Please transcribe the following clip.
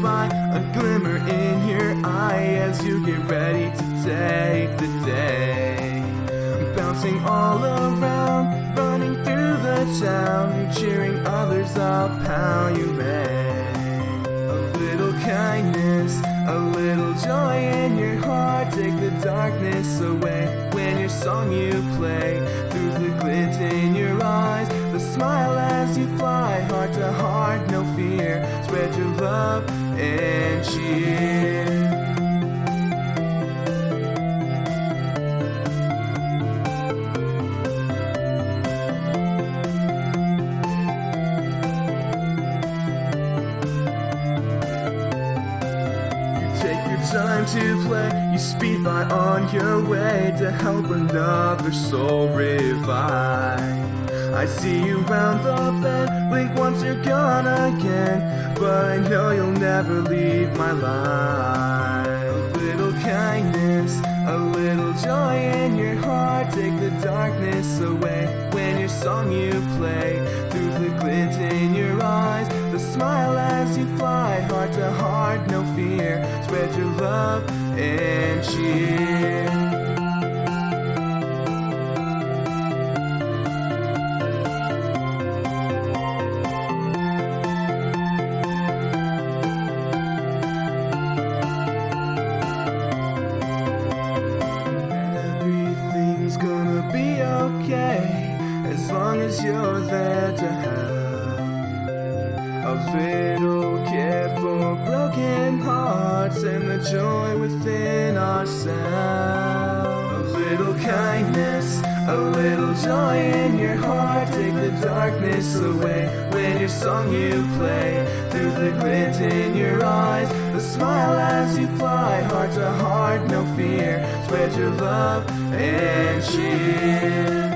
by, a glimmer in your eye as you get ready to take the day. Bouncing all around, running through the town, cheering others up how you may. A little kindness, a little joy in your heart, take the darkness away when your song you play. Through the glint in your eyes, the smile as you fly, heart to heart, no fear, spread your love and cheer. Time to play, you speed by on your way to help another soul revive. I see you round the bend, blink once you're gone again, but I know you'll never leave my life. A little kindness, a little joy in your heart, take the darkness away when your song you play. Through the glint in your eyes, the smile as you fly, heart to heart, no fear, spread your love and cheer. Everything's gonna be okay as long as you're there to help. A little care for broken hearts and the joy within ourselves. A little kindness, a little joy in your heart, take the darkness away when your song you play. Through the glint in your eyes, the smile as you fly, heart to heart, no fear, spread your love and cheer.